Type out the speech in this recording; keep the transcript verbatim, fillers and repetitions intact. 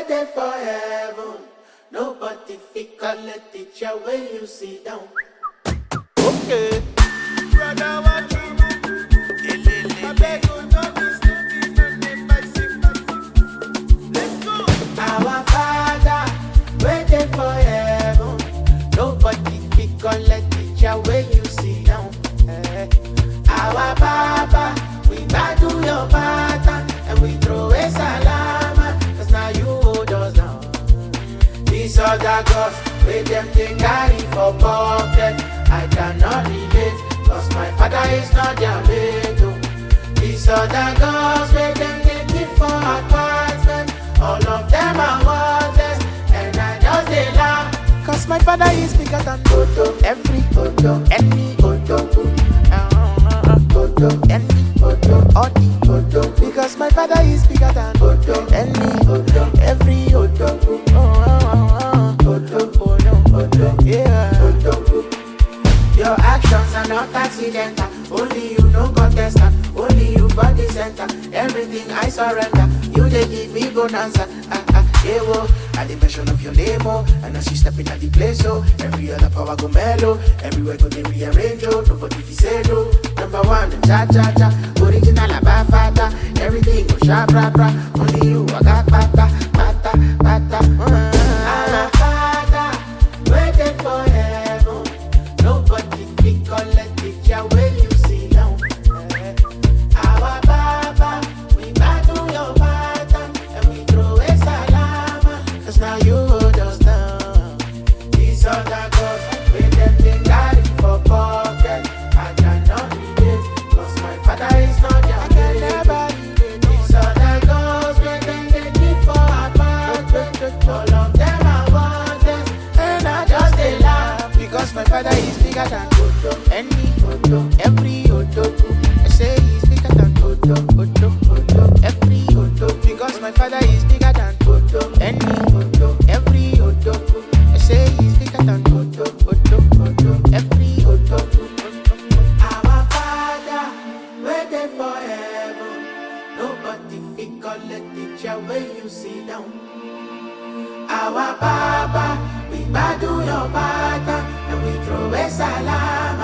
waiting for heaven. Nobody fit collect the chair when you sit down. Okay. Brother, what you I beg you, don't be sleeping on the bicycle. Let's go. Our Father, waiting for heaven. Nobody fit collect the chair when you sit down. Eh. Our Baba, we bow to your pattern and we throw a salama, cause now you hold us down. These other gods, with them they carry for pocket, I cannot relate, cause my father is not their mate. Oh. These other gods, with them they keep for apartment, all of them are worthless, and I just they laugh, cause my father is bigger than Odo, every Odo, any Odo, Odo, any Odo, all the Odo, because my father is bigger than Odo, any Odo, every Odo, oh, oh, oh, Odo, Odo, Odo, yeah, Odo. Your actions are not accidental, only you know contestant, only you for the center, everything I surrender, you they give me bonanza, ah ah, yeah, whoa, at the mention of your name, oh, and as you step in at the place, oh, every other power go mellow, everywhere go they rearrange, oh, nobody fi say no, number one, cha cha cha, original abafata, everything go sharp, rap, rap, only you, I got pata, pata, pata, uh. Our Father, waiting for heaven, nobody fit collect the chair when you sit down. Eh. Our Baba, we bow to your pattern and we throw a salama, cause now you hold us down. These other gods, with them they carry for pocket, I cannot relate, cause my father is not their mate. These other gods, with them they keep for apartment, all of them are worthless, and I just they laugh, because my father is bigger than Odo, any Odo, every Odo. I say he's bigger than Odo, Odo, Odo, every Odo, because my father is bigger than Odo, any Odo, every Odo. I say he's bigger than Odo, Odo, Odo, every Odo. Our Father, waiting for heaven, nobody fit collect the chair when you sit down. Our Baba, we bow to your pattern and we throw a salam,